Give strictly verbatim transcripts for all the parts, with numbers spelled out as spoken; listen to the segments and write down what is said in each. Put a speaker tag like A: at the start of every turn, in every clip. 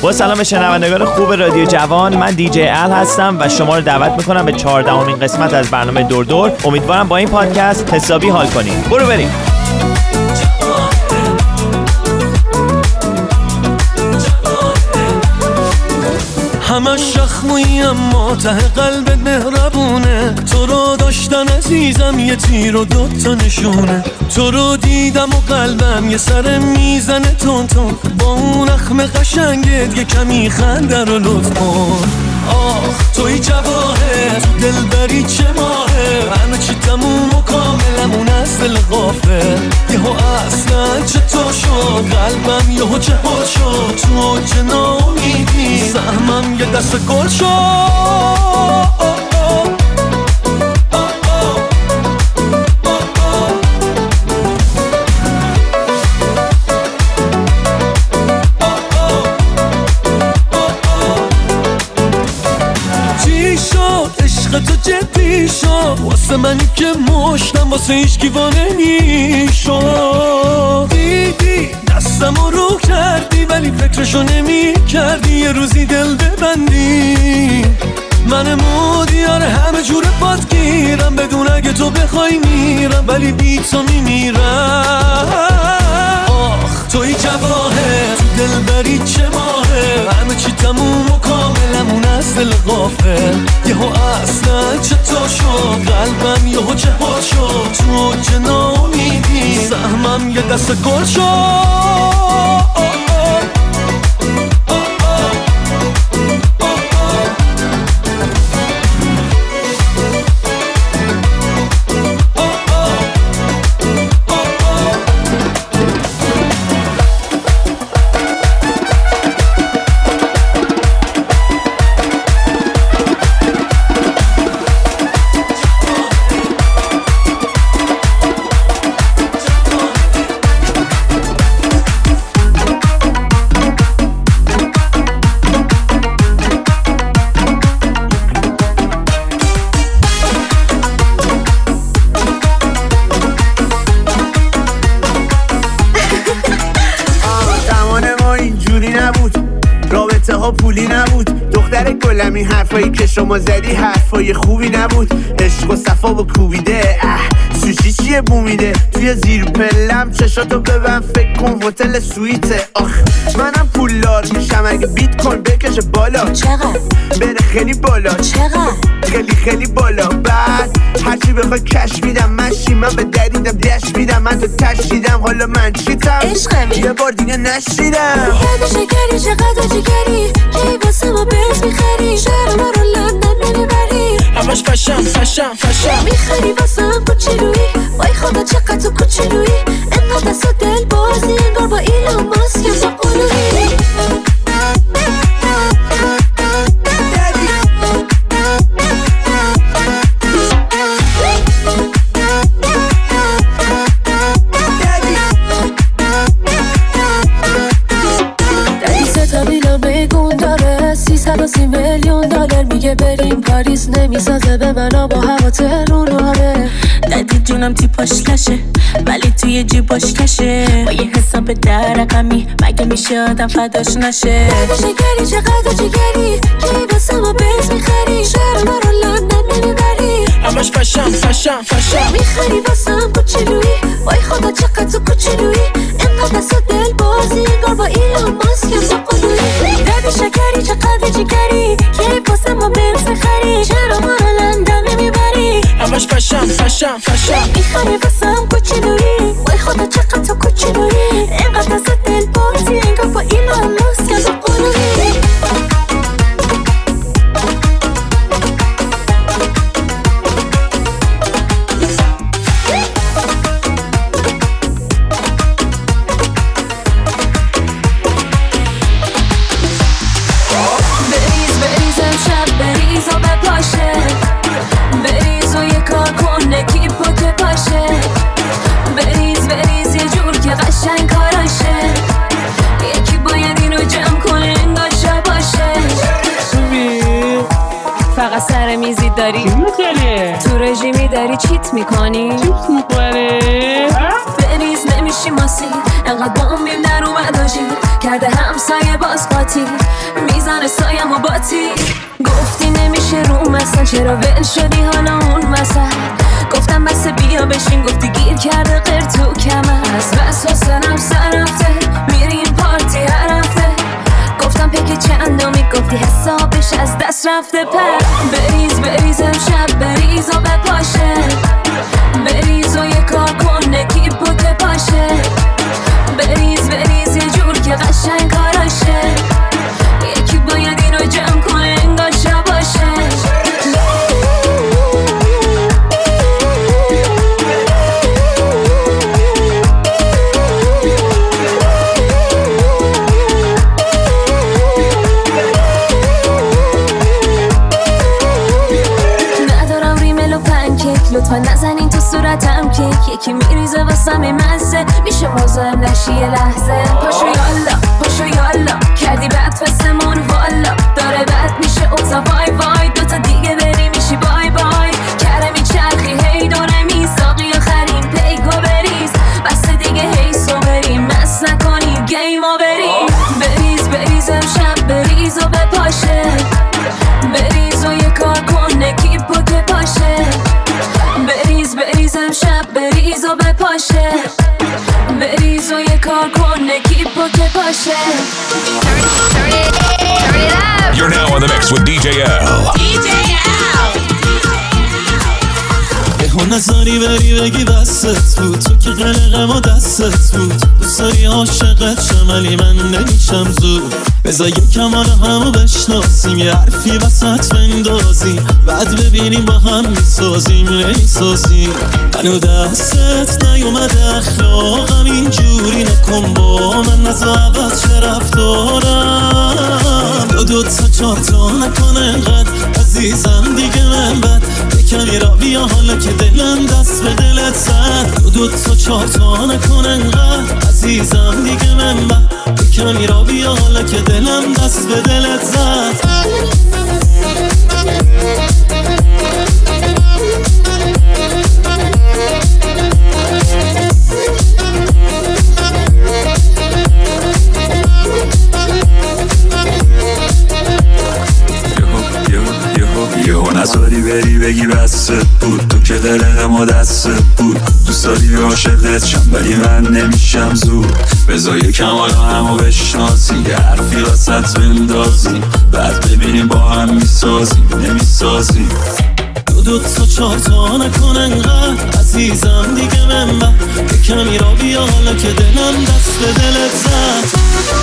A: با سلام به شنوندگان خوب رادیو جوان، من دیجی ال هستم و شما رو دعوت میکنم به چهاردهمین قسمت از برنامه دور دور. امیدوارم با این پادکست حسابی حال کنید. برو بریم.
B: همش شخمویی اما ته قلبت مهربونه، تو رو داشتن عزیزم یه تیر و دوتا نشونه، تو رو دیدم و قلبم یه سر میزنه تون تون، با اون اخم قشنگت یه کمی خنده رو لطف کن. آخ توی جواهر تو دلبری چه ماهه، همه چی تموم و کاملمون از دل غافل، یهو اصلا چطور شد قلبم یهو چه حال شد، تو چه ناامیدی سهمم یه دست گل شد. تو جدی شد واسه منی که مشتم واسه هیچکی وانه میشد، دیدی دستمو رو کردی ولی فکرشو نمی کردی یه روزی دل ببندی، من مودیار همه جور پات گیرم، بدون اگه تو بخوای میرم ولی بی تو میمیرم. آخ توی جواهر تو دلبری چه ماهه، همه چی تموم و کاملمون از دل غافل، یهو اصلا چطور شد قلبم یهو چه حال شد، تو چه ناامیدی سهمم یه دست گل شد. پولی نبود دختر گلمی، حرفایی که شما زدی حرفای خوبی نبود، عشق و صفا با کوبیده سوشی چیه بومیده، توی زیر پلم چشاتو ببن فکر کن هتل سویته. آخ منم پولدار میشم اگه بیت کوین بکشه بالا،
C: چقدر؟
B: بره خیلی بالا،
C: چقدر؟
B: خیلی خیلی بالا، بعد هرچی بخوای کش میدم، مشی من به دریدم دش میدم، من تو تشیدم حالا من چیتم
C: عشقمی
B: یه بار دیگه نشیدم.
C: یاد شکری چقدر جگری کی واسه ما برز میخری، شهر ما رو لندن نمیبری،
B: همش فشم فشم فشم
C: میخری واسه هم کوچولویی، وای خدا چقدر تو کوچولویی، انقدر دست و دل بازی انگار با ایلان ماسک با قلوبی. سی میلیون دلار میگه بریم پاریس، نمیسازه به منو با هوا تهروناره، دادی جونم تیپاش لشه ولی توی جیباش کشه، با یه حساب در رقمی مگه میشه آدم فداش نشه. شکری چقدر جگری کی واسه ما برز میخری، شهر ما رو لندن نمیبری،
B: همش فشم فشم فشم
C: میخری واسه هم کوچولویی، وای خدا چقدر تو کوچولویی، انقدر دست و دل بازی انگار با ایلان ماسک با قلوبی. دادی شکری چقدر جگری کی واسه ما برز میخری، شهر ما رو لندن نمیبری،
B: همش فشم فشم فشم
C: میخری واسه هم کوچولویی، وای خدا چقدر تو کوچولویی، انقدر دست و دل بازی انگار با ایلان ماسک با قلوبی. سر میزی داری تو رژیمی داری چیت میکنی
D: چیت میکنی
C: بریز نمیشه باشی ماسی انقدر بامبیم در اومد آجی کرده همسایه باز قاطی میزنه سایم و باتی گفتی نمیشه رو مثلا چرا ول شدی حالا اون مثلا گفتم بس بیا بشین گفتی گیر کرده غیر تو کمر از بس حسنم سر رفته میریم پارتی هر هفته گفتم پک چندمی گفتی حسابش از دست رفته پر بریز بریز امشب بریز و بپاشه بریز و یه کار کن نکیب و که پاشه بریز بریز یه جور که قشنگ کاراشه یکی باید این رو جمع کنه انگار شب باشه لطفا نزنین تو صورتم که یکی میریزه واسم مزه میشه مزاحم نشی یه لحظه پاشو یالا پاشو یالا کردی بد فستمون والا داره بد میشه اوزا وای وای دوتا دیگه بری میشی بای بای کرمی چرخی هی دونه میساقی آخرین پیکو بریز بس دیگه هی سو بریم مس نکنی گیم و بریم بریز بریز امشب بریز و بپاشه بریز و یه کار کن نکیب و که پاشه بریز بریز امشب بریز و بپاشه بریز و یه کار کن نکیب و که پاشه
D: You're now on the mix with دی جی L.
E: دی جی L.
B: یهو نظری بری بگی بستت بود تو که قلقم و دستت بود دوست داری عاشقت شم ولی من نمیشم زود بذار یکم حالا همو بشناسیم یه حرفی وسط بندازیم بعد ببینیم با هم میسازیم نمیسازیم هنو دستت نیومده اخلاقم اینجوری نکن با من نزا عوض چه رفتارم دو دو تا چار تا نکن انقدر عزیزم دیگه من بد کمی را بیا حالا که دلم دست به دلت زد دو دو تا چار تا نکن انقدر عزیزم دیگه من بد کمی را بیا حالا که دلم دست به دلت زد
F: یهو نزاری بری بگی بستت بود تو که دلم و دستت بود دوست داری عاشقت شم ولی من نمیشم زود بذار یکم حالا همو بشناسیم یه حرفی وسط بندازیم بعد ببینیم با هم میسازیم نمیسازیم دو دو تا چار تا نکن انقدر عزیزم دیگه من با کمی را بیا حالا که دلم دست به دلت زد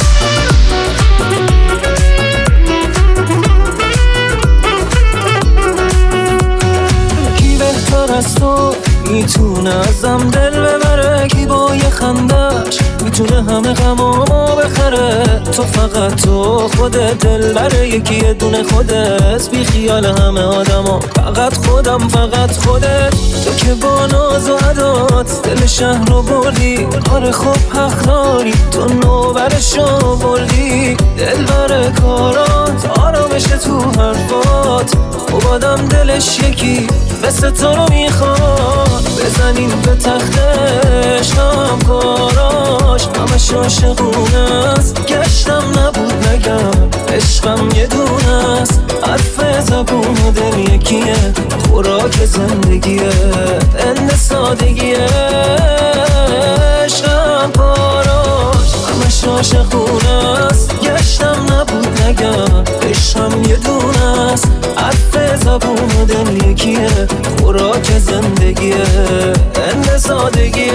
F: بهتر از تو میتونه ازم دل ببره کی با یه خندش میتونه همه غمامو بخره تو فقط تو خودت دل بره یکی یه دونه خودت بی خیال همه آدما فقط خودم فقط خودت تو که با ناز و عدات دل شهر رو بردی آره خوب حق داری تو نوبرشو بردی دل بره کارات آرامش تو حرفات خوب آدم دلش یکی مثل تو رو میخواد بزنیم به تختش هم کاراش همش عاشقونه است گشتم نبود نگم عشقم یه دونه است حرف زبون و دل یکیه خوراک زندگیه اند سادگیه عشقم کاراش همش عاشقونه است گشتم نبود نگم عشقم یه دونه است حرف زبون و دل یکیه خوراک زندگیه اند سادگیه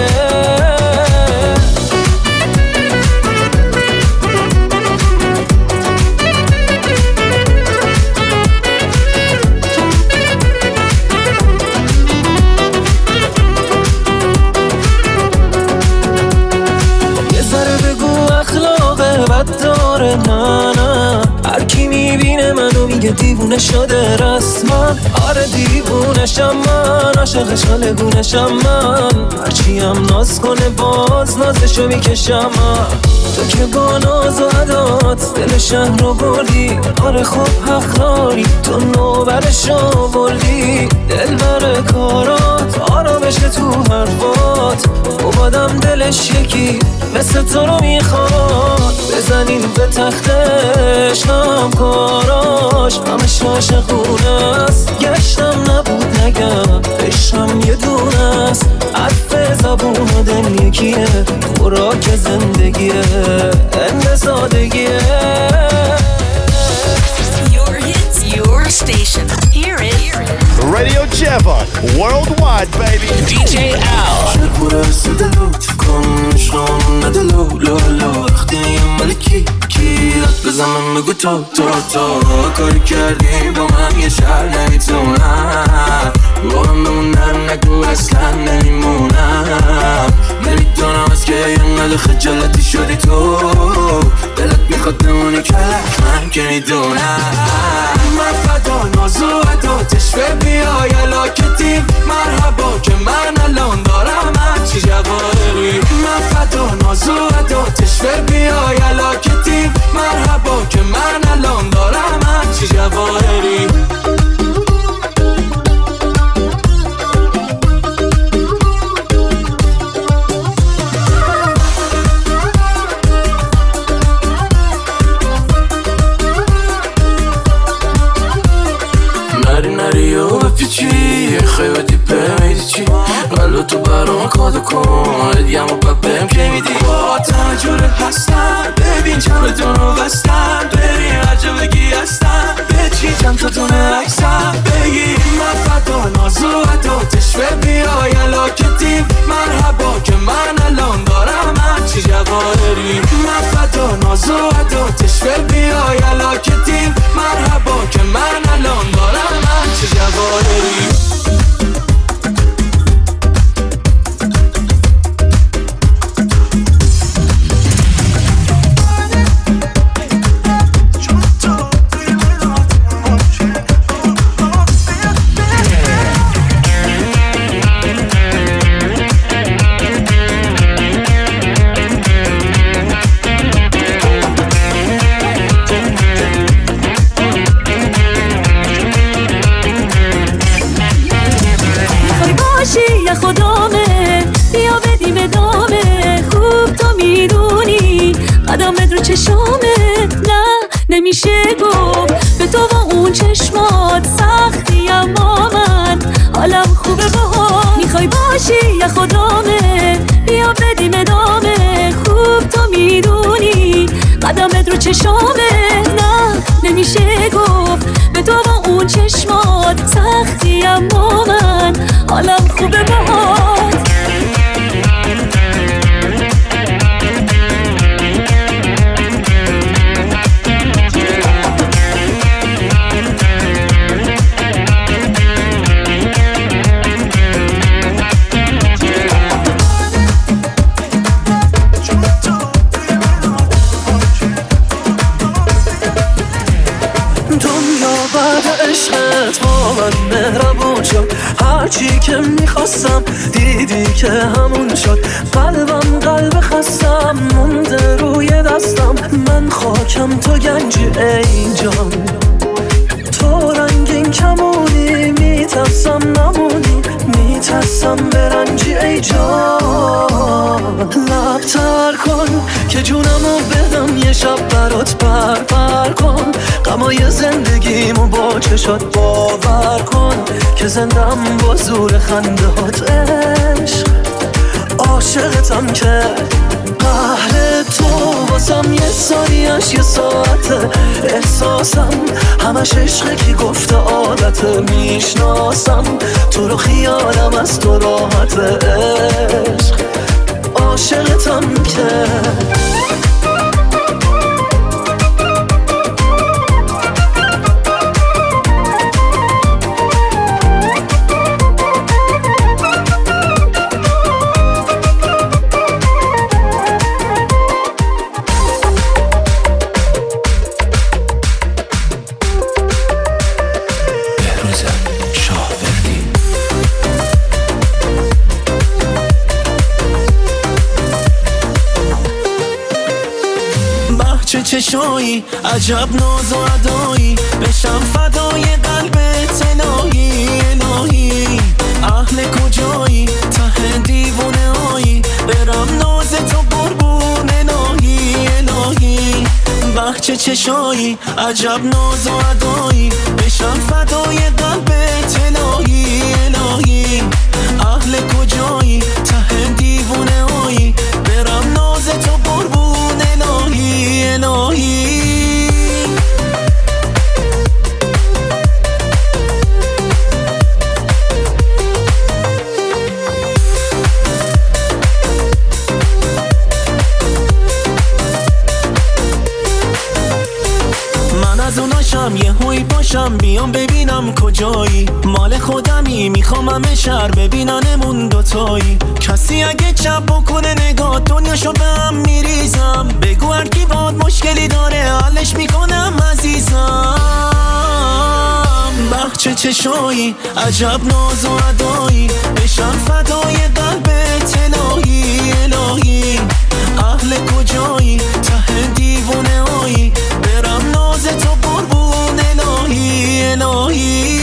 F: یه ذره بگو اخلاق بد داره نه نه هر کی میبینه منو میگه دیوونه شده رسما آره دیوونشم من عاشقش حالگونشم من هرچی هم ناز کنه باز نازشو میکشم من تو که با ناز و عدات دل شهر رو بردی. آره خب حق داری تو نوبرش آوردی. دل بر کارات آرامش تو حرفات اومدم دلش یکی مثل تو رو میخواد. بزنین به تختش هم کاراش همش عاشقونه است. گشتم نبود نگم عشقم یه دونه است. عطف زبون و دل یکیه خوراک زندگیه اند سادگیه.
E: Your hits, your station. Hear it.
G: Radio Javon, worldwide, baby.
D: D J Al.
F: شکور سدلو کن شام ندلو لو لو وقتی ملکی کیات بزنم بگو تو تو تو کاری کردی با من یه شهر نمیتونم با من بمونن نگو اصلا نمیمونم. نمیدونم از که اینقدر خجالتی شدی تو دلت میخواد نمونی کلک من که میدونم. من فدا نازو عداتش به بیای علاکتی مرحبا که من الان دارم هرچی جواهری. من فدا نازو عداتش به بیای علاکتی مرحبا که من الان دارم هرچی جواهری. چی خیلی دیپه میدی چی قلو تو برام کادو کن ادیم و ببیم که میدی با تجربه هستن ببین چمدون رو بستن بریم هرجا بگی هستن به چی چند تا دونه اکسن بگی. من فدا نازو عداتش به بیای علاکتی مرحبا که من الان دارم هرچی جواهری. من فدا نازو عداتش به بیای علاکتی مرحبا که من الان دارم هرچی جواهری.
C: خدامه بیا بدیم ادامه خوب تو میدونی قدمت رو چشامه. نه نمیشه گفت به تو با اون چشمات سختی اما من حالم خوبه باها. میخوای باشی یا خدامه بیا بدیم ادامه خوب تو میدونی قدمت رو چشامه. نه نمیشه گفت به تو با اون چشمات سختی اما من حالم خوبه باهات. هرچی که میخواستم دیدی که همون شد. قلبم قلب خستم مونده روی دستم. من خاکم تو گنجی ای جان تو رنگین کمونی میترسم نمونی میترسم برنجی ای جان. لب تر کن که جونمو بدم یه شب برات پر پر کن. غمای زندگیمو با چشات باور کن که زندم با زور خندهات عشق. عاشقتم که قهر تو واسم یه ثانیه‌اش یه ساعته. احساسم همش عشقه که گفته عادته. میشناسم تو رو خیالم از تو راحت عشق. عاشقتم که
B: چشایی عجب ناز و ادایی بشم فدای قلبت الهی الهی اهل کجایی ته دیوونه هایی برم ناز تو قربون الهی الهی بچه چشایی عجب ناز و ادایی بشم فدای قلبت الهی الهی اهل کجایی ته دیوونه هایی برم ناز تو قربون الهی الهی از اوناشم یه هوی باشم بیام ببینم کجایی مال خودمی میخوام همه شهر ببیننمون دوتایی کسی اگه چپ بکنه نگاه دنیاشو به هم میریزم بگو هر کی باد مشکلی داره حلش میکنم عزیزم بخچه چشایی عجب ناز و ادایی بشم فدای قلبت الهی الهی اهل کجایی ته دیوونه هایی برم ناز تو قربون الهی الهی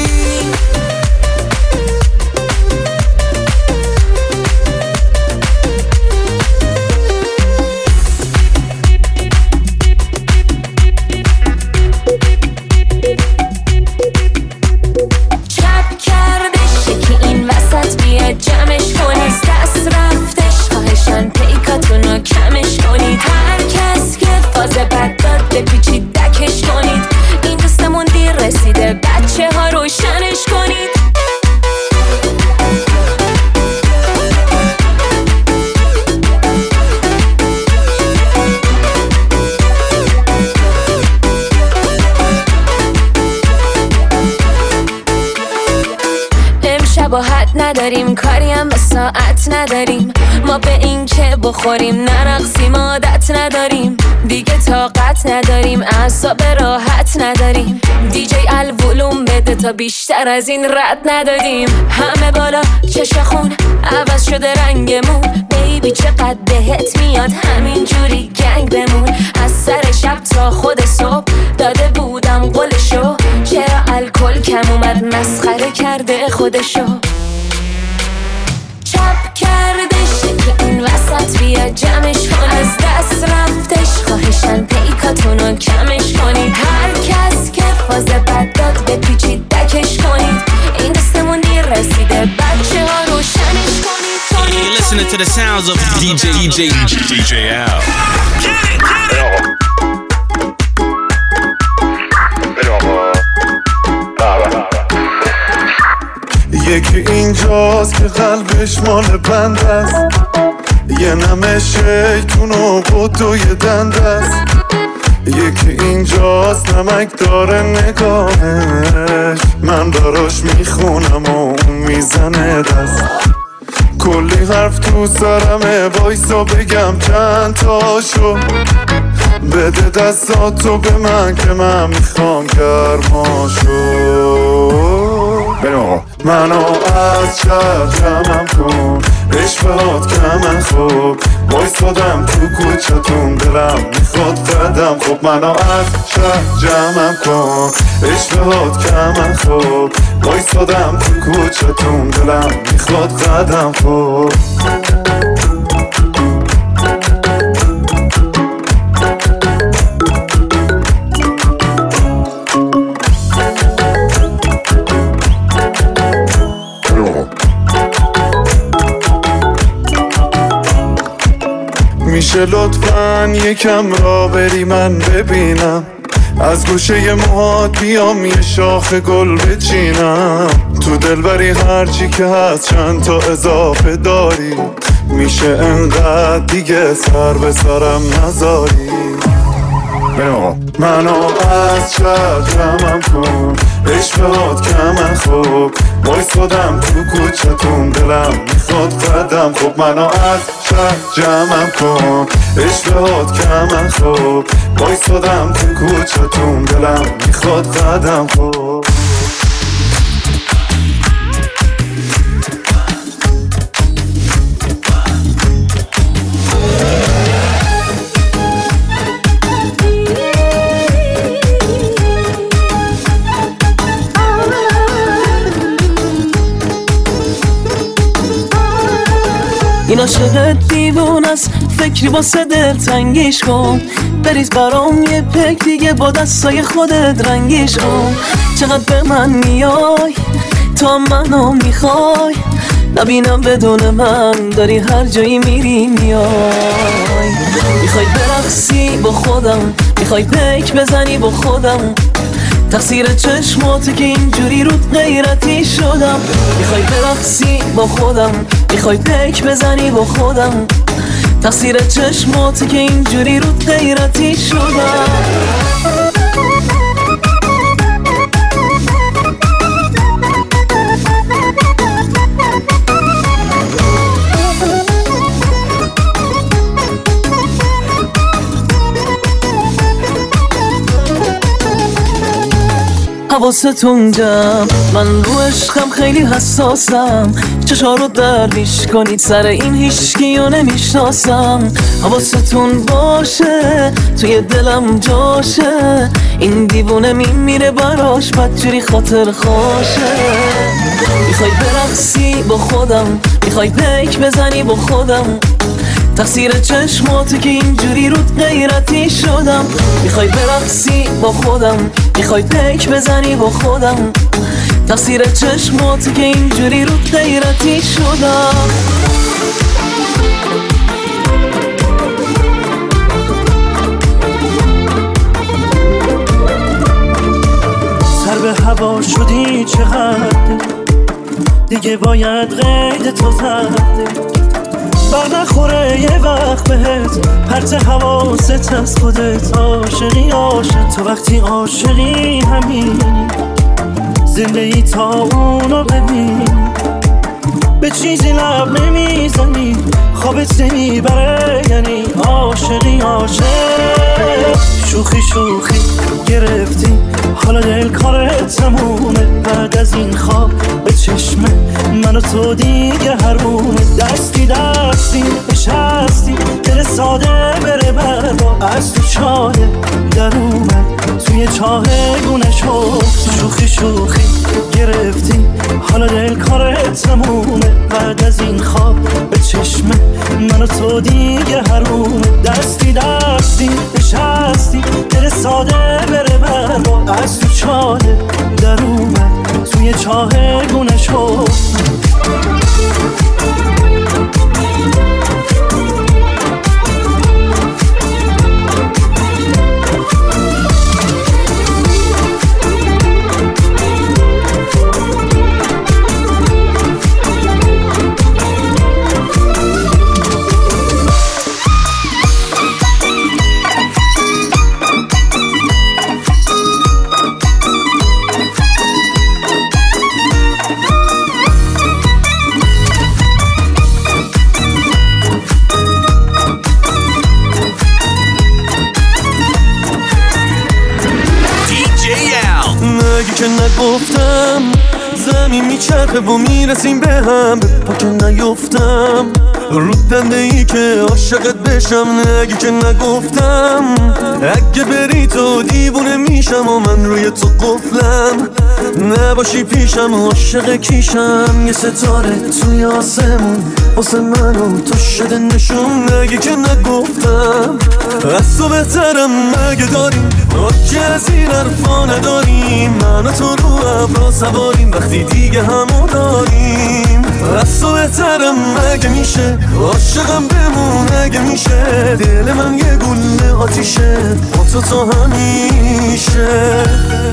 C: چپ کردش که این وسط بیاد جمعش کنید دست رفتش خواهشان پیکاتونو کمش کنید هر کس که فاز بد داد بپیچید دکش کنید این دوستمون دیر رسیده بچه ها روشنش کنید شباهت نداریم کاری هم به ساعت نداریم ما به این که بخوریم نرقصیم عادت نداریم دیگه طاقت نداریم اعصاب راحت نداریم دیجی الولوم بده تا بیشتر از این رد ندادیم همه بالا چش خون عوض شده رنگمون بیبی چقدر بهت میاد همین جوری گنگ بمون از سر شب تا خود صبح داده بودم قولشو چرا الکل کم اومد مسخره کرده خودشو چپ کردش که این وسط بیا جمعش کن از دست رفتش خواهشن پیکاتونو کمش کنید هر کس که فاز بد داد بپیچید دکش کنید این دستمون دیر رسیده بچه ها روشنش کنید
H: You're listening to the sounds of دی جی دی جی
D: دی جی Al.
I: یکی اینجاست که قلبش مال بند است یه نمه شیطون و قطع یه دند است یکی اینجاست نمک داره نگاهش من براش میخونم و اون میزنه دست کلی حرف تو سرمه وایسا بگم چند تاشو بده دستاتو به من که من میخوام گرماشو منو از شهر جمعم کن عشقات کمن خوب وایسادم تو کوچتون دلم میخواد قدم خوب منو از شهر جمعم کن عشقات کمن خوب وایسادم تو کوچتون دلم میخواد قدم خوب میشه لطفاً یکم را بری من ببینم از گوشه موهات بیام یه شاخ گل بچینم تو دلبری هرچی که هست چند تا اضافه داری میشه انقدر دیگه سر به سرم نذاری منو از شهر جمعم کن عشقات کمن خوب وایسادم تو کوچتون دلم میخواد قدم خوب منو از شهر جمعم کن عشقات کمن خوب وایسادم تو کوچتون دلم میخواد قدم خوب
F: عاشقت دیوون است، فکری واسه دل تنگیش کن. بریز برام یه پک دیگه با دستای خودت رنگیش کن. چقدر به من میای تا منو میخوای، نبینم بدون من داری هر جایی میری میای. میخوای برقصی با خودم، میخوای پیک بزنی با خودم، تقصیر چشماتی که اینجوری رود غیرتی شدم. میخوای برقصی با خودم، میخوای پیک بزنی با خودم، تقصیر چشماتی که اینجوری رود غیرتی شدم. حواستون جمع، من رو عشقم خیلی حساسم. چشا رو درویش کنید سر این هیچکیو نمیشناسم. حواستون باشه توی دلم جاشه، این دیوونه میمیره براش بدجوری خاطر خوشه. میخوای برقصی با خودم، میخوای پیک بزنی با خودم، تقصیر چشماتی که اینجوری رود غیرتی شدم. میخوای برقصی با خودم، میخوای پیک بزنی با خودم، تقصیر چشماتی که اینجوری رود غیرتی شدم.
J: سر به هوا شدی چقدر دیگه باید قید تو زده، بر نخوره یه وقت بهت پرت حواست از خودت. عاشقی عاشق تو وقتی عاشقی همینی، زنده ای تا اونو ببینی، به چیزی لب نمیزنی خوابت نمیبره، یعنی عاشقی عاشق. شوخی شوخی گرفتی حالا دل کارت تمومه، بعد از این خواب به چشمه من و تو دیگه حرومه. دستی دستی نشستی دل ساده بره برا، از تو چاله در اومد توی چاه گونش افتی. شوخی شوخی گرفتی حالا دل کارت تمومه، بعد از این خواب به چشمه من و تو دیگه حرومه. دستی دستی نشستی دل ساده بره برا، از تو چاله در اومد توی چاه گونش افتی.
B: که نگفتم زمین میچرخه و میرسیم به هم، به پا که نیفتم رو دنده ای که عاشقت بشم. نگی که نگفتم اگه بری تو دیوونه میشم و من روی تو قفلم، نباشی پیشم عاشق کیشم. یه ستاره توی آسمون واسه من و تو شده نشون. نگی که نگفتم از تو بهترم مگه داریم، که از این حرفا نداریم. من و تو رو ابرا سواریم وقتی دیگه همو داریم. از تو بهترم مگه میشه عاشقم بمون اگه میشه، دل من یه گله آتیشه با تو تا همیشه.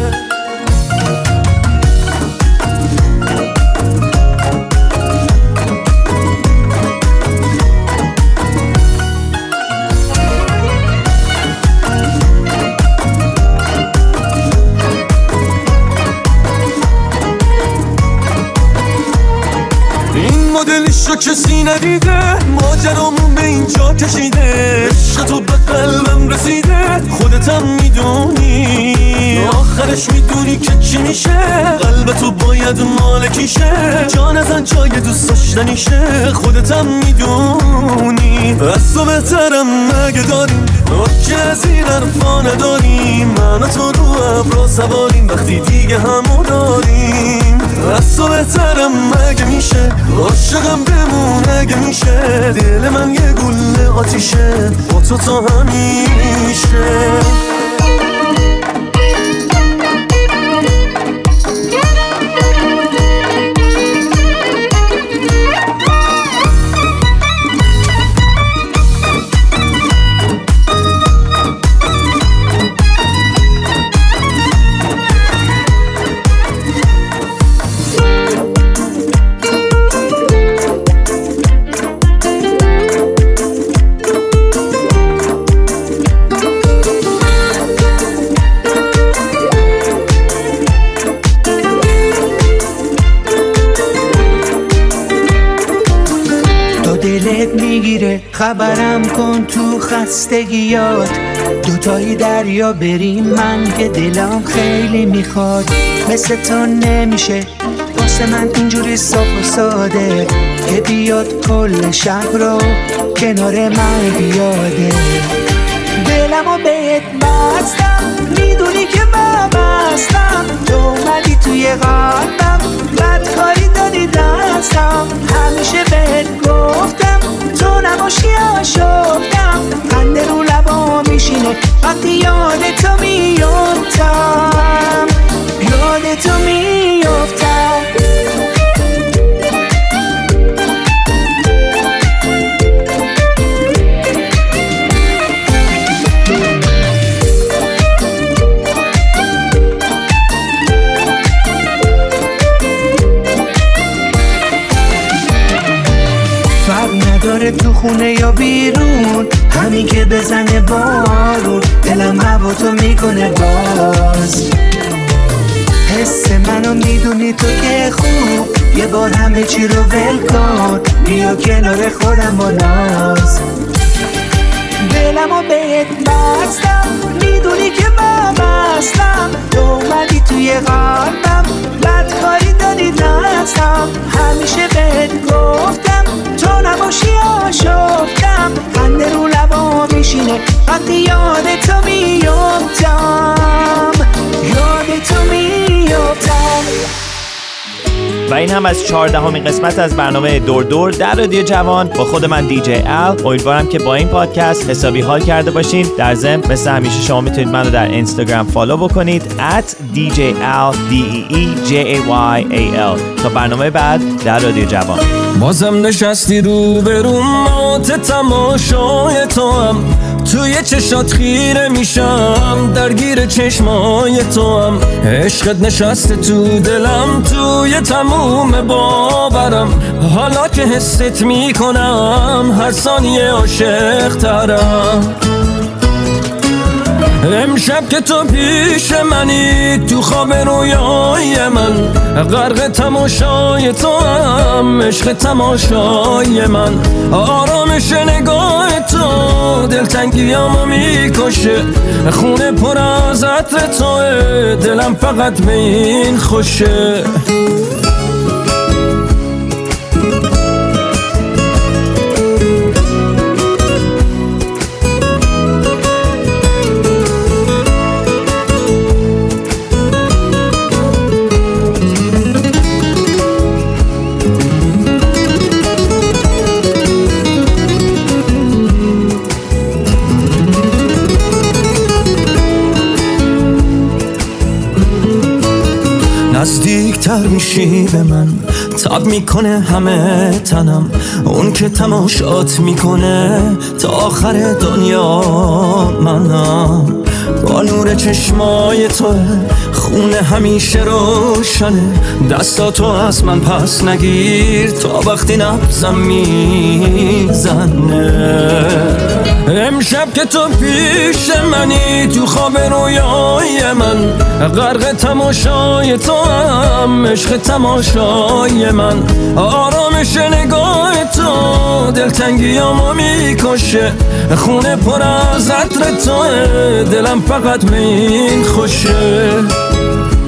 B: مدلشو کسی ندیده، ماجرامون به اینجا کشیده. عشق تو به قلبم رسیده، خودتم میدونی آخرش میدونی که چی میشه. قلب تو باید مالکیشه، جان ازن جای دوست داشتنیشه. خودتم میدونی از تو بهترم مگه داریم، که از این حرفا نداریم. من و تو رو ابرا سواریم وقتی دیگه همو داریم. از تو بهترم مگه میشه عاشقم بمونه اگه میشه دل من یه گل آتیشه با تو تا همیشه.
K: خبرم کن تو خستگیات دوتایی دریا بریم من که دلم خیلی میخواد مثل تو نمیشه واسه من اینجوری صاف و ساده که بیاد کل شب رو کنار من بیاده دلمو بهت بستم میدونی که من بستم تو اومدی توی قلبم بدکاری دادی دستم همیشه بهت گفتم تو نباشی آشفتم خنده رو لبا میشینه وقتی یاد تو میافتم یاد تو میافتم تو خونه یا بیرون همین که بزنه بارون دلم هوا تو میکنه باز حس منو میدونی تو که خوب یه بار همه چی رو ول کن بیا کنار خودم با ناز دلمو بهت بستم میدونی که من بستم تو اومدی توی قلبم بدکاری دادی دستم همیشه بهت گفتم تو نباشی آشفتم خنده رو لبا میشینه وقتی یاد تو میافتم یاد تو میافتم.
A: و این هم از چهاردهمین قسمت از برنامه دور دور در رادیو جوان با خود من دیجی ال. امیدوارم که با این پادکست حسابی حال کرده باشین. در ضمن مثل همیشه شما میتونید منو در اینستاگرام فالو بکنید ات دی جی ال دی ای ای جی ای وای ای ال. تا برنامه بعد در رادیو جوان.
B: بازم نشستی رو به رو مات تماشای تو هم توی چشات خیره میشم درگیر چشمای تو هم عشقت نشسته تو دلم توی تموم باورم حالا که حست میکنم هر ثانیه عاشق ترم امشب که تو پیش منی تو خواب رویای من غرق تماشای تو هم عشق تماشای من آرامش نگاه تو دلتنگیامو میکشه خونه پر از عطر توه دلم فقط به این خوشه نزدیکتر میشی به من تاب میکنه همه تنم اون که تماشات میکنه تا آخر دنیا منم با نور چشمای توه خونه همیشه روشنه دستاتو از من پس نگیر تا وقتی نبزم میزنه امشب که تو پیش منی تو خواب رویای من غرق تماشای تو هم عشق تماشای من آرامش نگاه تو دلتنگیامو میکشه خونه پر از عطر توه دلم فقط به این خوشه